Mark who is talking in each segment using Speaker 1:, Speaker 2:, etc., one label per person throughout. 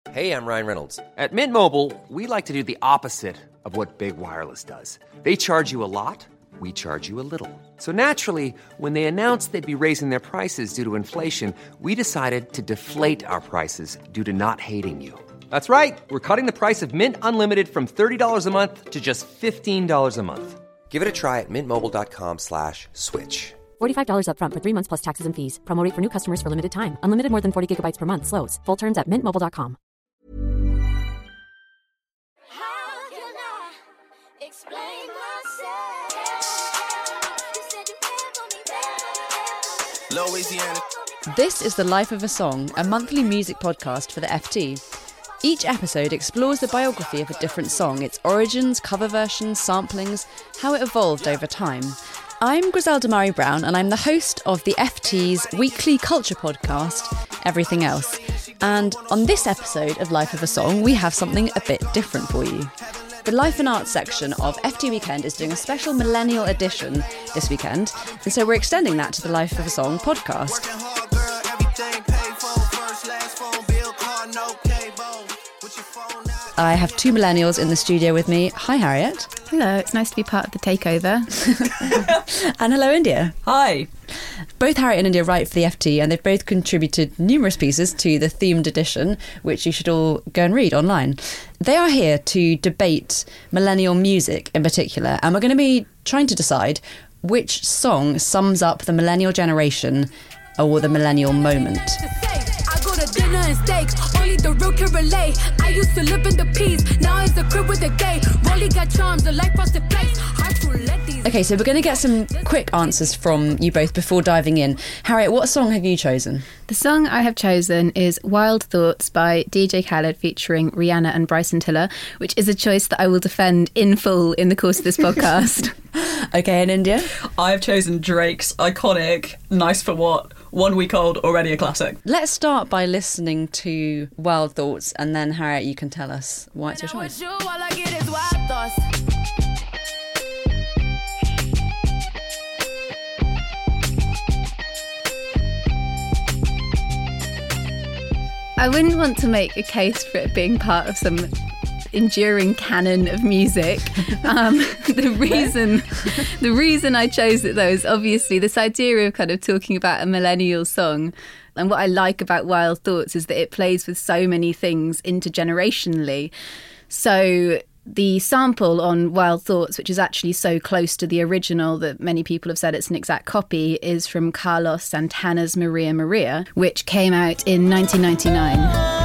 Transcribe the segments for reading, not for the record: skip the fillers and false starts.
Speaker 1: Hey, I'm Ryan Reynolds. At Mint Mobile, we like to do the opposite of what Big Wireless does. They charge you a lot, we charge you a little. So naturally, when they announced they'd be raising their prices due to inflation, we decided to deflate our prices due to not hating you. That's right. We're cutting the price of Mint Unlimited from $30 a month to just $15 a month. Give it a try at mintmobile.com/switch.
Speaker 2: $45 up front for 3 months plus taxes and fees. Promo rate for new customers for limited time. Unlimited more than 40 gigabytes per month. Slows full terms at mintmobile.com.
Speaker 3: How can I explain myself? You said you care for me better.
Speaker 4: Louisiana.
Speaker 5: This is The Life of a Song, a monthly music podcast for the FT. Each episode explores the biography of a different song, its origins, cover versions, samplings, how it evolved over time. I'm Griselda Murray Brown, and I'm the host of the FT's weekly culture podcast, Everything Else. And on this episode of Life of a Song, we have something a bit different for you. The Life and Arts section of FT Weekend is doing a special millennial edition this weekend, and so we're extending that to the Life of a Song podcast. I have two millennials in the studio with me. Hi, Harriet.
Speaker 6: Hello, it's nice to be part of the takeover.
Speaker 5: And hello, India.
Speaker 7: Hi.
Speaker 5: Both Harriet and India write for the FT, and they've both contributed numerous pieces to the themed edition, which you should all go and read online. They are here to debate millennial music in particular, and we're going to be trying to decide which song sums up the millennial generation or the millennial moment.
Speaker 3: Dinner and steak, only the real can relate. I used to live in the peace, now it's a crib with a gay. Rolly got charms, a life frosted place. Hard to let these.
Speaker 5: Okay, so we're going to get some quick answers from you both before diving in. Harriet, what song have you chosen?
Speaker 6: The song I have chosen is Wild Thoughts by DJ Khaled featuring Rihanna and Bryson Tiller, which is a choice that I will defend in full in the course of this podcast.
Speaker 5: Okay, and India?
Speaker 7: I have chosen Drake's iconic Nice for What, 1 week old, already a classic.
Speaker 5: Let's start by listening to Wild Thoughts, and then Harriet, you can tell us why it's your choice.
Speaker 3: All I get is wild thoughts.
Speaker 6: I wouldn't want to make a case for it being part of some enduring canon of music. The reason I chose it, though, is obviously this idea of kind of talking about a millennial song. And what I like about Wild Thoughts is that it plays with so many things intergenerationally. So the sample on Wild Thoughts, which is actually so close to the original that many people have said it's an exact copy, is from Carlos Santana's Maria Maria, which came out in 1999.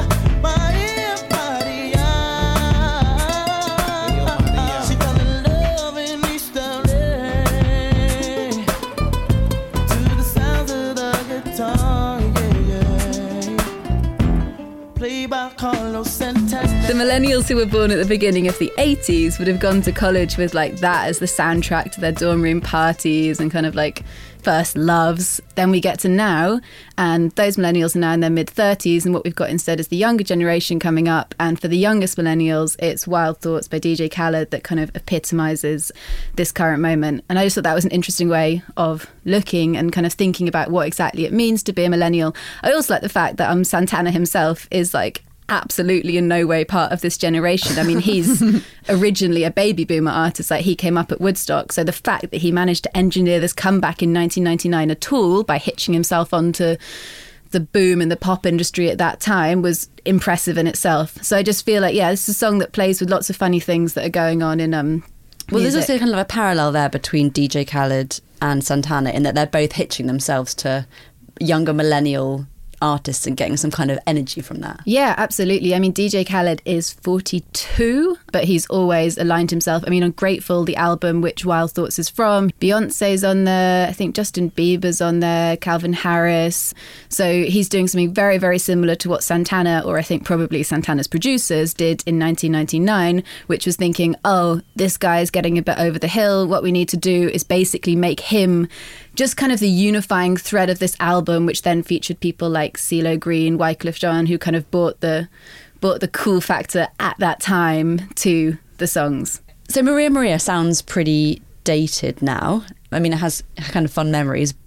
Speaker 6: The millennials who were born at the beginning of the 80s would have gone to college with like that as the soundtrack to their dorm room parties and kind of like first loves. Then we get to now, and those millennials are now in their mid-30s, and what we've got instead is the younger generation coming up. And for the youngest millennials, it's Wild Thoughts by DJ Khaled that kind of epitomises this current moment. And I just thought that was an interesting way of looking and kind of thinking about what exactly it means to be a millennial. I also like the fact that Santana himself is like absolutely in no way part of this generation. I mean, he's originally a baby boomer artist. Like, he came up at Woodstock. So the fact that he managed to engineer this comeback in 1999 at all by hitching himself onto the boom in the pop industry at that time was impressive in itself. So I just feel like, yeah, this is a song that plays with lots of funny things that are going on in
Speaker 5: Well, there's also kind of a parallel there between DJ Khaled and Santana in that they're both hitching themselves to younger millennial artists and getting some kind of energy from that.
Speaker 6: Yeah, absolutely. I mean, DJ Khaled is 42, but he's always aligned himself. I mean, on Grateful, the album which Wild Thoughts is from, Beyonce's on there, I think Justin Bieber's on there, Calvin Harris. So he's doing something very, very similar to what Santana, or I think probably Santana's producers, did in 1999, which was thinking, oh, this guy's getting a bit over the hill. What we need to do is basically make him just kind of the unifying thread of this album, which then featured people like CeeLo Green, Wyclef Jean, who kind of brought the cool factor at that time to the songs.
Speaker 5: So Maria Maria sounds pretty dated now. I mean, it has kind of fun memories,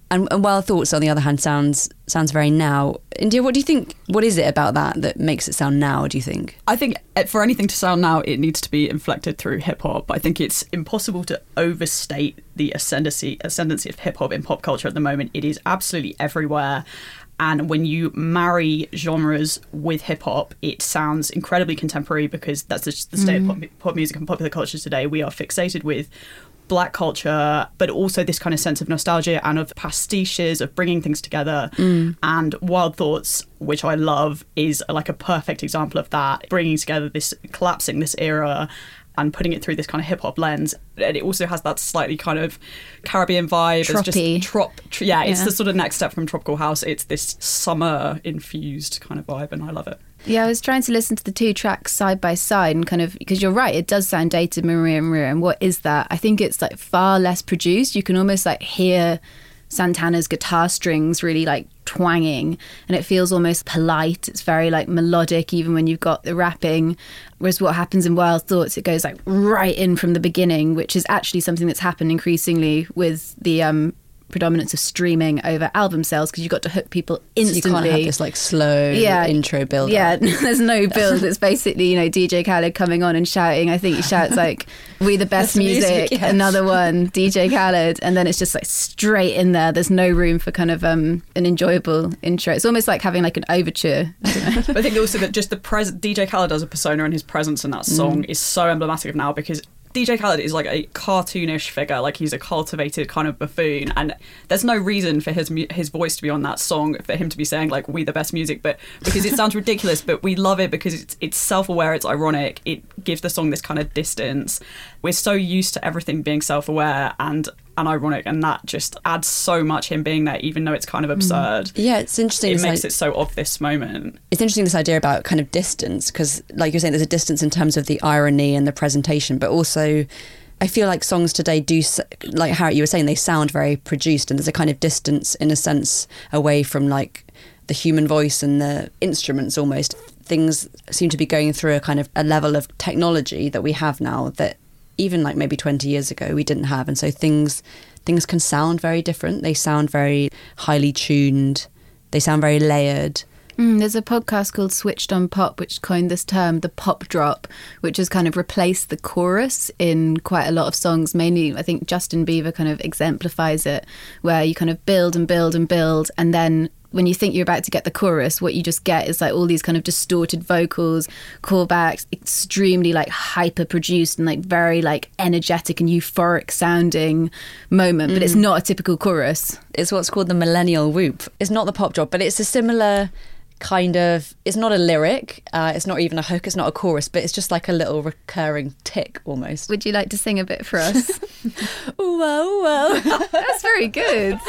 Speaker 5: And Wild Thoughts, on the other hand, sounds very now. India, what do you think? What is it about that makes it sound now, do you think?
Speaker 7: I think for anything to sound now, it needs to be inflected through hip-hop. I think it's impossible to overstate the ascendancy of hip-hop in pop culture at the moment. It is absolutely everywhere. And when you marry genres with hip-hop, it sounds incredibly contemporary, because that's just the state of pop music and popular culture today. We are fixated with Black culture, but also this kind of sense of nostalgia and of pastiches, of bringing things together. And Wild Thoughts, which I love, is like a perfect example of that, bringing together this, collapsing this era and putting it through this kind of hip-hop lens. And it also has that slightly kind of Caribbean vibe.
Speaker 6: Troppy.
Speaker 7: It's just it's the sort of next step from Tropical House. It's this summer-infused kind of vibe, and I love it.
Speaker 6: Yeah, I was trying to listen to the two tracks side by side and kind of, because you're right, it does sound dated, Maria Maria. And what is that? I think it's like far less produced. You can almost like hear Santana's guitar strings really like twanging, and it feels almost polite. It's very like melodic, even when you've got the rapping. Whereas what happens in Wild Thoughts, it goes like right in from the beginning, which is actually something that's happened increasingly with the predominance of streaming over album sales, because you've got to hook people instantly.
Speaker 5: So you can't have this like slow intro build.
Speaker 6: Yeah, there's no build. It's basically, DJ Khaled coming on and shouting. I think he shouts like, "We the best music," yes. Another one, DJ Khaled, and then it's just like straight in there. There's no room for kind of an enjoyable intro. It's almost like having like an overture. I don't know.
Speaker 7: But I think also that just the DJ Khaled as a persona and his presence in that song is so emblematic of now, because DJ Khaled is like a cartoonish figure, like he's a cultivated kind of buffoon, and there's no reason for his voice to be on that song, for him to be saying like "we the best music," but because it sounds ridiculous, but we love it because it's self-aware, it's ironic, it gives the song this kind of distance. We're so used to everything being self-aware and ironic, and that just adds so much, him being there, even though it's kind of absurd.
Speaker 5: Yeah, it's interesting.
Speaker 7: It makes it so of this moment. It's
Speaker 5: interesting, this idea about kind of distance, because like you're saying, there's a distance in terms of the irony and the presentation, but also I feel like songs today do, like Harriet, you were saying, they sound very produced, and there's a kind of distance in a sense away from like the human voice and the instruments almost. Things seem to be going through a kind of a level of technology that we have now that even like maybe 20 years ago we didn't have, and so things can sound very different. They sound very highly tuned, they sound very layered.
Speaker 6: There's a podcast called Switched on Pop which coined this term, the pop drop, which has kind of replaced the chorus in quite a lot of songs. Mainly I think Justin Bieber kind of exemplifies it, where you kind of build and build and build, and then when you think you're about to get the chorus, what you just get is like all these kind of distorted vocals, callbacks, extremely like hyper produced and like very like energetic and euphoric sounding moment. But it's not a typical chorus.
Speaker 5: It's what's called the millennial whoop. It's not the pop drop, but it's a similar kind of, it's not a lyric, it's not even a hook, it's not a chorus, but it's just like a little recurring tick almost.
Speaker 6: Would you like to sing a bit for us?
Speaker 5: Ooh, wow, ooh, wow.
Speaker 6: That's very good,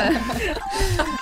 Speaker 6: yeah.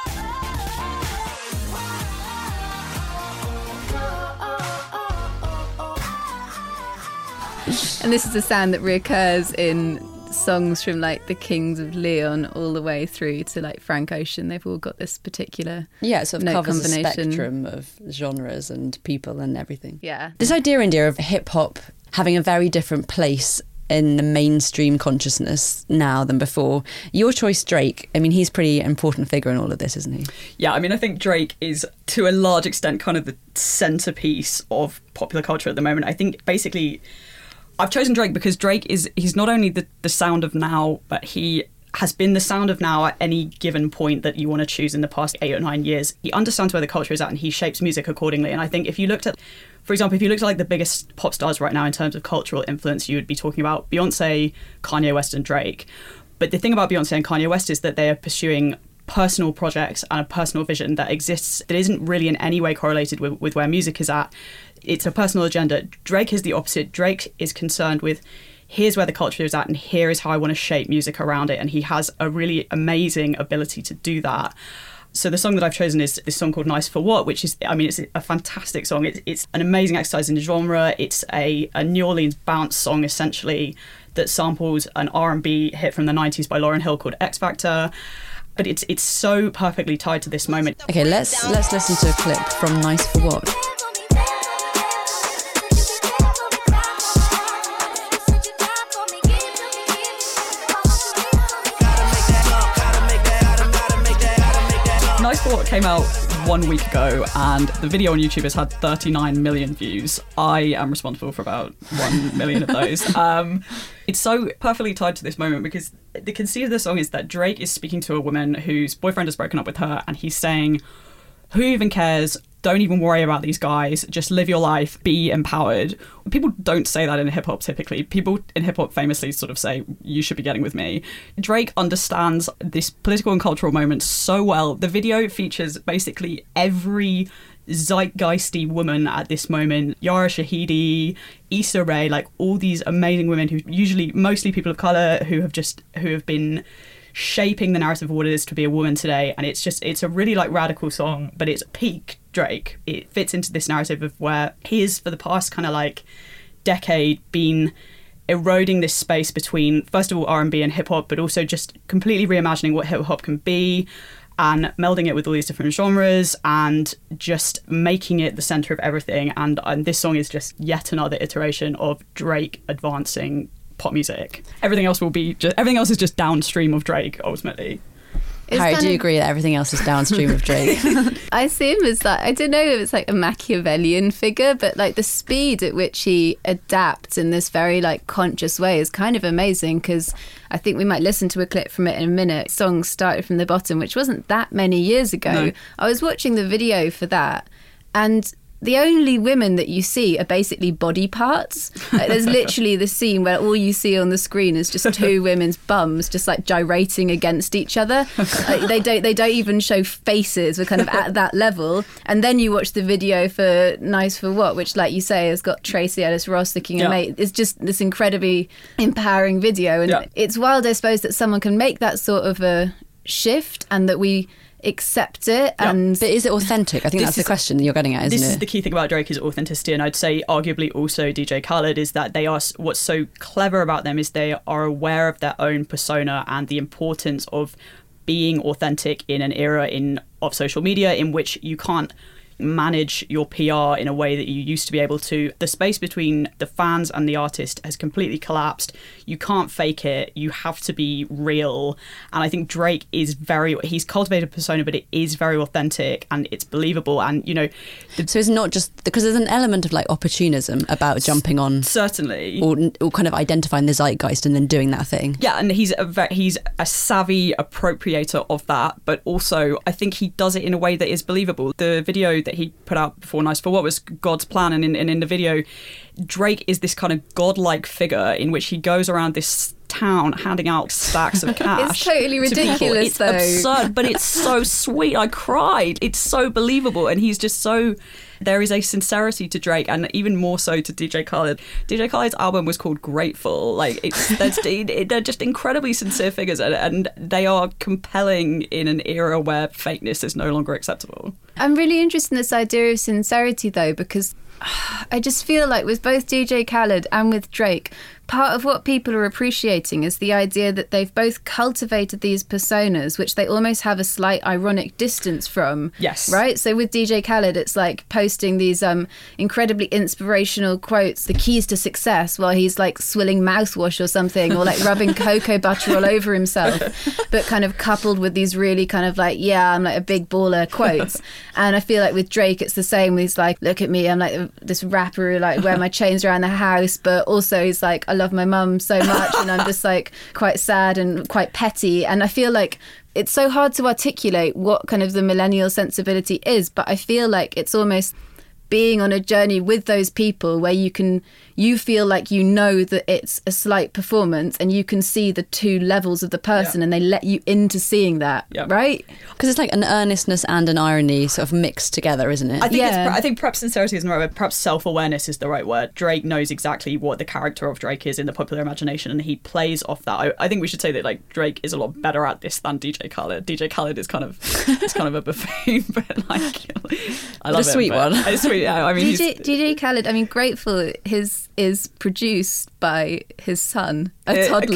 Speaker 6: And this is a sound that reoccurs in songs from like the Kings of Leon all the way through to like Frank Ocean. They've all got this particular
Speaker 5: sort of covers a spectrum of genres and people and everything.
Speaker 6: Yeah.
Speaker 5: This idea of hip hop having a very different place in the mainstream consciousness now than before. Your choice, Drake, I mean, he's a pretty important figure in all of this, isn't he?
Speaker 7: Yeah, I mean, I think Drake is, to a large extent, kind of the centrepiece of popular culture at the moment. I think, basically, I've chosen Drake because Drake he's not only the sound of now, but he has been the sound of now at any given point that you want to choose in the past 8 or 9 years. He understands where the culture is at and he shapes music accordingly. And I think if you looked at, for example, like the biggest pop stars right now in terms of cultural influence, you would be talking about Beyonce, Kanye West and Drake. But the thing about Beyonce and Kanye West is that they are pursuing personal projects and a personal vision that exists, that isn't really in any way correlated with where music is at. It's a personal agenda. Drake is the opposite. Drake is concerned with, here's where the culture is at and here is how I want to shape music around it. And he has a really amazing ability to do that. So the song that I've chosen is this song called Nice for What, which is, I mean, it's a fantastic song. It's an amazing exercise in the genre. It's a New Orleans bounce song, essentially, that samples an R&B hit from the 90s by Lauryn Hill called X Factor. But it's so perfectly tied to this moment.
Speaker 5: Okay, let's listen to a clip from Nice for What.
Speaker 7: came out 1 week ago, and the video on YouTube has had 39 million views. I am responsible for about 1 million of those. It's so perfectly tied to this moment because the conceit of the song is that Drake is speaking to a woman whose boyfriend has broken up with her, and he's saying, who even cares? Don't even worry about these guys. Just live your life. Be empowered. People don't say that in hip-hop typically. People in hip-hop famously sort of say, you should be getting with me. Drake understands this political and cultural moment so well. The video features basically every zeitgeisty woman at this moment. Yara Shahidi, Issa Rae, like all these amazing women who usually, mostly people of colour, who have been shaping the narrative of what it is to be a woman today. And it's a really like radical song, but it's peak Drake. It fits into this narrative of where he is for the past kind of like decade been eroding this space between, first of all, R&B and hip hop, but also just completely reimagining what hip hop can be and melding it with all these different genres and just making it the center of everything. And this song is just yet another iteration of Drake advancing pop music. Everything else is just downstream of Drake ultimately.
Speaker 5: Harry, do you agree that everything else is downstream of Drake?
Speaker 6: I see him as that. I don't know if it's like a Machiavellian figure, but like the speed at which he adapts in this very like conscious way is kind of amazing, because I think we might listen to a clip from it in a minute. Song Started From the Bottom, which wasn't that many years ago. No. I was watching the video for that, and the only women that you see are basically body parts. Like, there's literally the scene where all you see on the screen is just two women's bums just like gyrating against each other. Like, they don't even show faces. We're kind of at that level. And then you watch the video for Nice for What, which, like you say, has got Tracy Ellis Ross looking a mate. It's just this incredibly empowering video. And it's wild, I suppose, that someone can make that sort of a shift and that we accept it. And
Speaker 5: but is it authentic? I think that's the question that you're getting at, isn't it?
Speaker 7: This is the key thing about Drake, is authenticity, and I'd say arguably also DJ Khaled, is that they are, what's so clever about them is they are aware of their own persona and the importance of being authentic in an era of social media in which you can't manage your PR in a way that you used to be able to. The space between the fans and the artist has completely collapsed. You can't fake it. You have to be real. And I think Drake is he's cultivated a persona, but it is very authentic and it's believable. And, you know...
Speaker 5: So it's not just... Because there's an element of like opportunism about jumping on...
Speaker 7: Certainly.
Speaker 5: Or kind of identifying the zeitgeist and then doing that thing.
Speaker 7: Yeah, and he's a savvy appropriator of that, but also I think he does it in a way that is believable. The video that he put out before Nice for What was God's Plan, and in the video Drake is this kind of godlike figure in which he goes around this town handing out stacks of cash.
Speaker 6: It's totally ridiculous.
Speaker 7: It's absurd, but it's so sweet. I cried. It's so believable, and he's just so... There is a sincerity to Drake, and even more so to DJ Khaled. DJ Khaled's album was called Grateful. Like, they're just incredibly sincere figures, and they are compelling in an era where fakeness is no longer acceptable.
Speaker 6: I'm really interested in this idea of sincerity, though, because I just feel like with both DJ Khaled and with Drake, part of what people are appreciating is the idea that they've both cultivated these personas, which they almost have a slight ironic distance from.
Speaker 7: Yes.
Speaker 6: Right? So with DJ Khaled, it's like posting these incredibly inspirational quotes, the keys to success, while he's like swilling mouthwash or something, or like rubbing cocoa butter all over himself, but kind of coupled with these really kind of like, yeah, I'm like a big baller quotes. And I feel like with Drake, it's the same. He's like, look at me, I'm like this rapper who like wear my chains around the house, but also he's like, I love my mum so much, and I'm just like quite sad and quite petty. And I feel like it's so hard to articulate what kind of the millennial sensibility is, but I feel like it's almost being on a journey with those people where you feel like you know that it's a slight performance and you can see the two levels of the person, and they let you into seeing that, right?
Speaker 5: Because it's like an earnestness and an irony sort of mixed together, isn't it?
Speaker 7: I think perhaps sincerity isn't the right word, perhaps self-awareness is the right word. Drake knows exactly what the character of Drake is in the popular imagination, and he plays off that. I think we should say that like Drake is a lot better at this than DJ Khaled. DJ Khaled is kind of a buffoon, but like I love
Speaker 5: a sweet one.
Speaker 7: It's sweet. Yeah, I mean,
Speaker 6: DJ Khaled, I mean, Grateful is produced by his son, a toddler.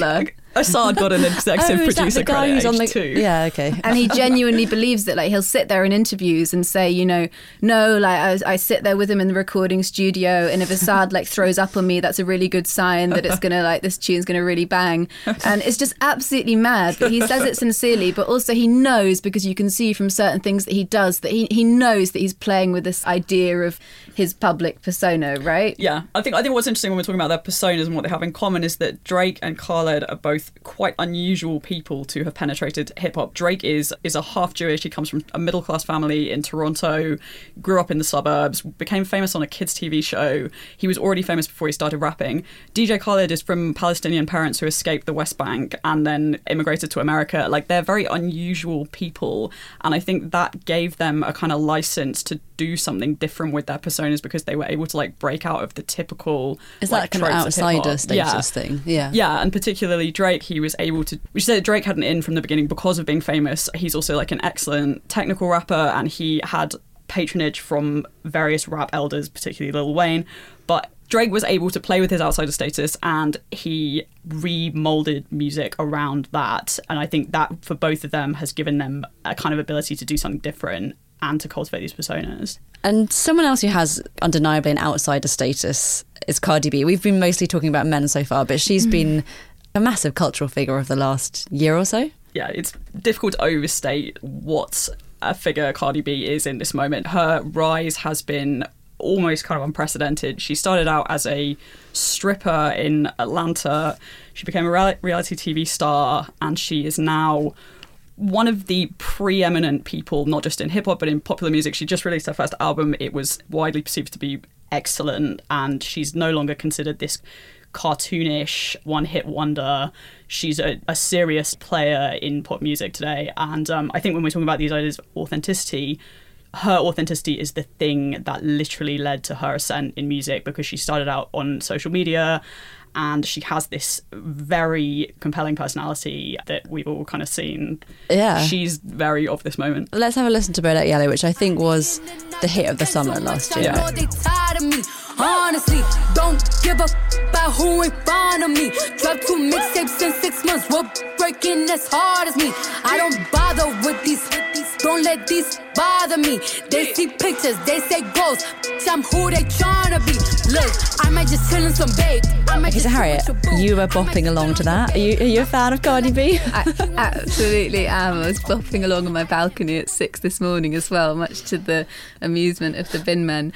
Speaker 7: Assad got an executive producer
Speaker 5: the guy
Speaker 7: credit
Speaker 5: who's on the
Speaker 7: too.
Speaker 5: Yeah, okay.
Speaker 6: And he genuinely believes that, like, he'll sit there in interviews and say, you know, no, like I sit there with him in the recording studio, and if Assad like throws up on me, that's a really good sign that it's gonna, like, this tune's gonna really bang. And it's just absolutely mad. But he says it sincerely, but also he knows, because you can see from certain things that he does, that he knows that he's playing with this idea of his public persona, right?
Speaker 7: Yeah, I think what's interesting when we're talking about their personas and what they have in common is that Drake and Khaled are both quite unusual people to have penetrated hip hop. Drake is a half Jewish. He comes from a middle class family in Toronto, grew up in the suburbs, became famous on a kids TV show. He was already famous before he started rapping. DJ Khaled is from Palestinian parents who escaped the West Bank and then immigrated to America. Like, they're very unusual people, and I think that gave them a kind of license to do something different with their personas, because they were able to, like, break out of the typical,
Speaker 5: Is
Speaker 7: like,
Speaker 5: that kind of
Speaker 7: tropes
Speaker 5: outsider
Speaker 7: hip-hop.
Speaker 5: status thing? Yeah.
Speaker 7: Yeah, and particularly Drake, he was able to... We said Drake had an in from the beginning because of being famous. He's also, like, an excellent technical rapper, and he had patronage from various rap elders, particularly Lil Wayne. But Drake was able to play with his outsider status, and he remolded music around that. And I think that, for both of them, has given them a kind of ability to do something different and to cultivate these personas.
Speaker 5: And someone else who has undeniably an outsider status is Cardi B. We've been mostly talking about men so far, but she's been a massive cultural figure of the last year or so.
Speaker 7: Yeah, it's difficult to overstate what a figure Cardi B is in this moment. Her rise has been almost kind of unprecedented. She started out as a stripper in Atlanta. She became a reality TV star, and she is now one of the preeminent people, not just in hip-hop, but in popular music. She just released her first album. It was widely perceived to be excellent, and she's no longer considered this cartoonish one-hit wonder. She's a serious player in pop music today. And I think when we're talking about these ideas of authenticity, her authenticity is the thing that literally led to her ascent in music, because she started out on social media, and she has this very compelling personality that we've all kind of seen.
Speaker 5: Yeah.
Speaker 7: She's very of this moment.
Speaker 5: Let's have a listen to Bodak Yellow, which I think was the hit of the summer last year.
Speaker 3: I know they tired of me. Honestly, don't give up about who in front of me. Dropped 2 mixtapes in 6 months. We're breaking as hard as me. I don't bother with these. Don't let these bother me. They see pictures, they say goals. I'm who they tryna be. Look, I might just chill in some babe.
Speaker 5: Okay, so Harriet, you were bopping along to that. Are you a fan of Cardi B?
Speaker 6: I absolutely am. I was bopping along on my balcony at 6 this morning as well, much to the amusement of the bin men.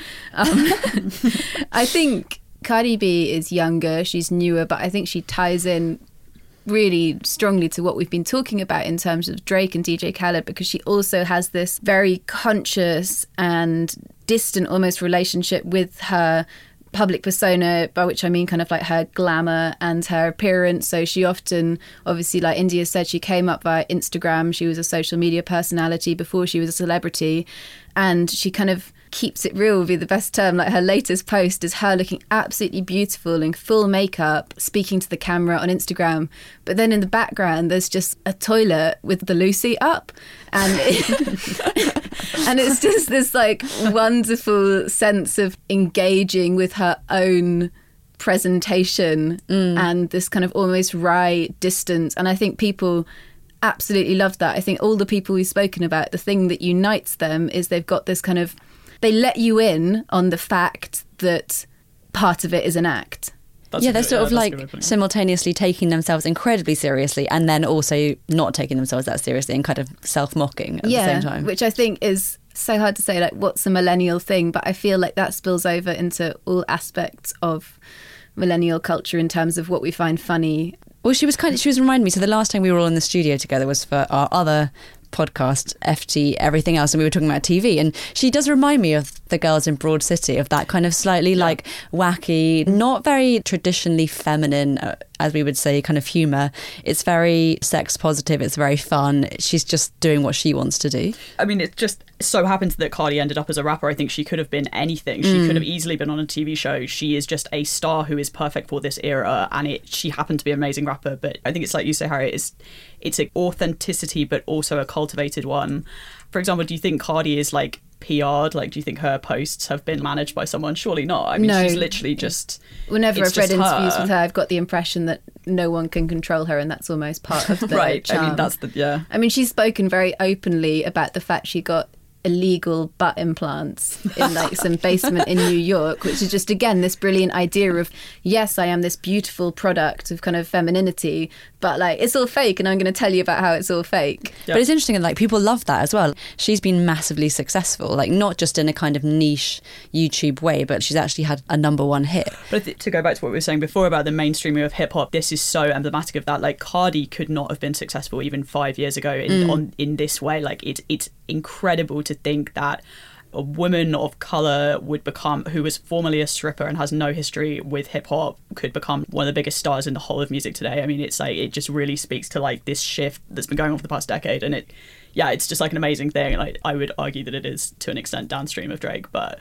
Speaker 6: I think Cardi B is younger, she's newer, but I think she ties in really strongly to what we've been talking about in terms of Drake and DJ Khaled, because she also has this very conscious and distant almost relationship with her public persona, by which I mean kind of like her glamour and her appearance. So she often, obviously, like India said, she came up via Instagram. She was a social media personality before she was a celebrity, and she kind of keeps it real would be the best term. Like, her latest post is her looking absolutely beautiful in full makeup, speaking to the camera on Instagram. But then in the background, there's just a toilet with the Lucy up. And and it's just this like wonderful sense of engaging with her own presentation and this kind of almost wry distance. And I think people absolutely love that. I think all the people we've spoken about, the thing that unites them is they've got this kind of, they let you in on the fact that part of it is an act.
Speaker 5: They're sort of like simultaneously taking themselves incredibly seriously and then also not taking themselves that seriously and kind of self-mocking at the same time.
Speaker 6: Which I think is so hard to say, like, what's a millennial thing? But I feel like that spills over into all aspects of millennial culture in terms of what we find funny.
Speaker 5: Well, she was reminding me, so the last time we were all in the studio together was for our other podcast, FT Everything Else, and we were talking about TV, and she does remind me of the girls in Broad City, of that kind of slightly like wacky, not very traditionally feminine, as we would say, kind of humour. It's very sex positive, it's very fun. She's just doing what she wants to do. I
Speaker 7: mean, it just so happens that Cardi ended up as a rapper. I think she could have been anything. She could have easily been on a TV show. She is just a star who is perfect for this era, and she happened to be an amazing rapper. But I think it's like you say, Harriet, it's an authenticity but also a cultivated one. For example, do you think Cardi is like PR'd? Like, do you think her posts have been managed by someone? Surely not. I mean,
Speaker 6: No.
Speaker 7: she's literally just...
Speaker 6: Whenever
Speaker 7: it's
Speaker 6: I've read
Speaker 7: just
Speaker 6: interviews
Speaker 7: her.
Speaker 6: with her, I've got the impression that no one can control her, and that's almost part of the
Speaker 7: Right.
Speaker 6: charm.
Speaker 7: I mean, that's the... Yeah.
Speaker 6: I mean, she's spoken very openly about the fact she got illegal butt implants in like some basement in New York, which is just, again, this brilliant idea of, yes, I am this beautiful product of kind of femininity, but like it's all fake, and I'm going to tell you about how it's all fake.
Speaker 7: Yeah.
Speaker 5: But it's interesting, and like people love that as well. She's been massively successful, like not just in a kind of niche YouTube way, but she's actually had a #1 hit.
Speaker 7: But to go back to what we were saying before about the mainstreaming of hip hop, this is so emblematic of that. Like, Cardi could not have been successful even 5 years ago in this way. Like, it's incredible to think that a woman of colour would become, who was formerly a stripper and has no history with hip hop, could become one of the biggest stars in the whole of music today. I mean, it's like, it just really speaks to like this shift that's been going on for the past decade, and it's just like an amazing thing. Like, I would argue that it is to an extent downstream of Drake, but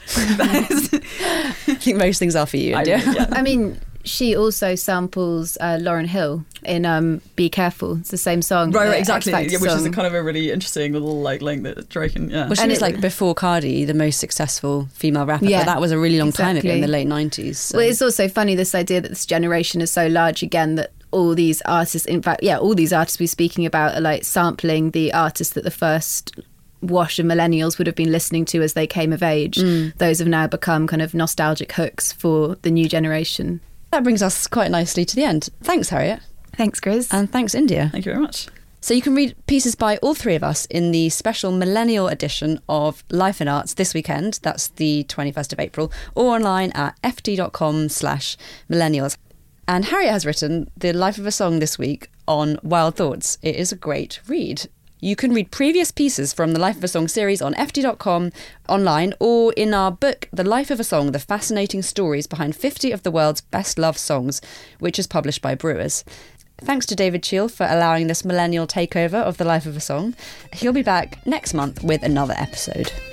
Speaker 5: I think most things are for you, India.
Speaker 6: I mean, she also samples Lauryn Hill in Be Careful. It's the same song.
Speaker 7: Right,
Speaker 6: the
Speaker 7: exactly.
Speaker 6: X Factor
Speaker 7: Which is
Speaker 6: song.
Speaker 7: kind of a really interesting little like link that Drake and
Speaker 5: Well, she
Speaker 6: And
Speaker 5: was
Speaker 6: it-
Speaker 5: like, before Cardi, the most successful female rapper,
Speaker 6: Yeah,
Speaker 5: but that was a really long time ago, in the
Speaker 6: exactly.
Speaker 5: late 90s. So.
Speaker 6: Well, it's also funny, this idea that this generation is so large again, that all these artists, in fact, all these artists we're speaking about are like sampling the artists that the first wash of millennials would have been listening to as they came of age. Those have now become kind of nostalgic hooks for the new generation.
Speaker 5: That brings us quite nicely to the end. Thanks, Harriet.
Speaker 6: Thanks, Grizz.
Speaker 5: And thanks, India.
Speaker 7: Thank you very much.
Speaker 5: So you can read pieces by all three of us in the special millennial edition of Life in Arts this weekend. That's the 21st of April, or online at ft.com/millennials. And Harriet has written The Life of a Song this week on Wild Thoughts. It is a great read. You can read previous pieces from the Life of a Song series on ft.com online, or in our book, The Life of a Song, The Fascinating Stories Behind 50 of the World's Best Loved Songs, which is published by Brewers. Thanks to David Cheel for allowing this millennial takeover of The Life of a Song. He'll be back next month with another episode.